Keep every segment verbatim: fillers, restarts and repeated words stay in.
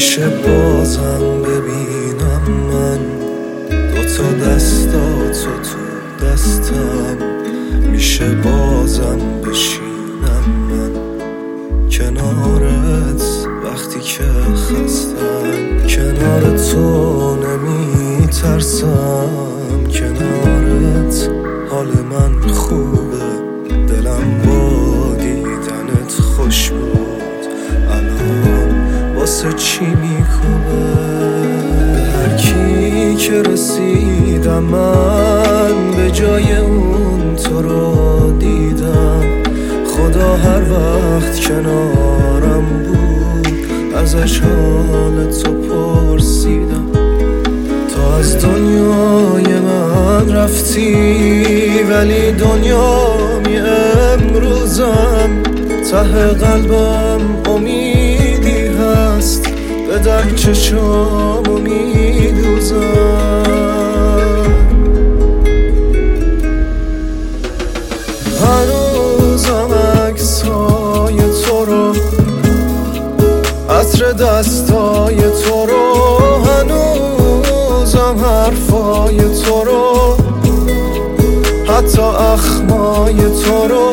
میشه بازم ببینم من دوتا دستاتو تو دستم، میشه بازم بشینم من کنارت وقتی که خستم، کنار تو نمیترسم، کنارت حال من خوبه، دلم با دیدنت خوش بود، الان واسه چی میکوبه؟ هر کی که رسیدم من به جای اون تو رو دیدم، خدا هر وقت کنارم بود ازش حال تو پرسیدم. تو از دنیای من رفتی ولی دنیای امروزم، ته قلبم امیدی هست به در چشامو میدوزم. هنوزم عکسای تو رو، عطر دستای تو رو، هنوزم حرفای تو رو، حتی اخمای تو رو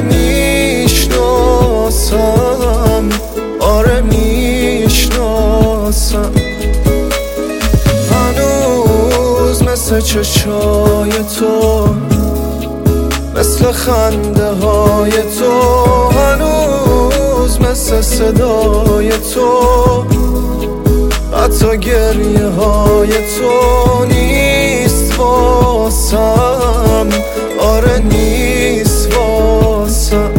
میشناسم، آره میشناسم. هنوز مثل چشای تو، مثل خنده های تو، هنوز مثل صدای تو، حتی گریه های تو نیست واسم، آره نیست واسم.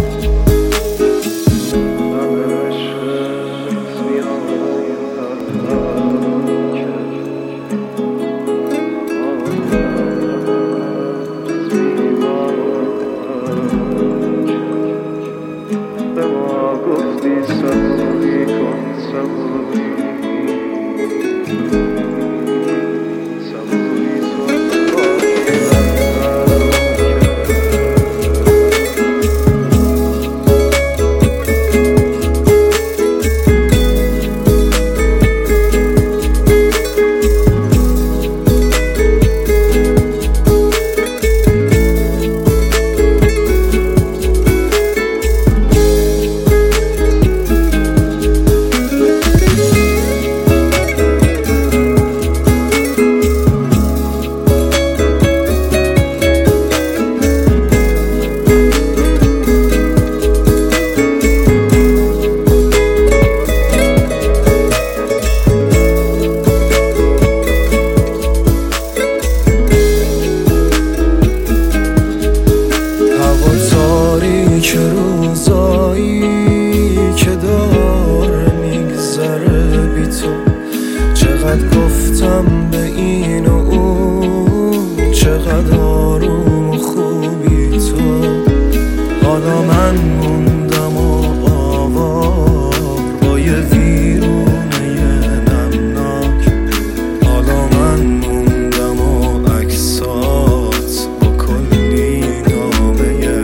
که روزایی که داره میگذره بی تو، چقدر گفتم به این و اون، چقدر آروم و خوبی تو، حالا من موندم و آوار با یه ویرونه نمناک، حالا من موندم و عکسات با کلی نامه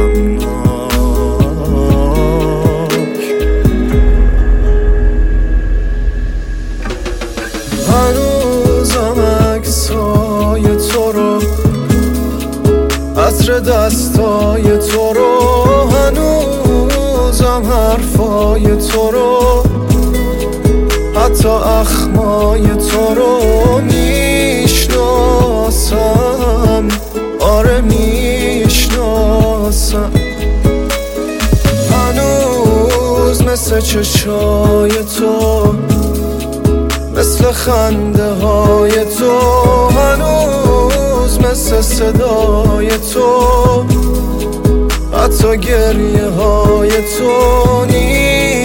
هنوزم عکسای تو رو، عطر دستای تو رو، هنوزم حرفای تو رو، حتی اخمای تو رو میشناسم، آره میشناسم. هنوز مثل چشای تو، مثل خنده های تو، هنوز مثل صدای تو، حتی گریه های تو نیست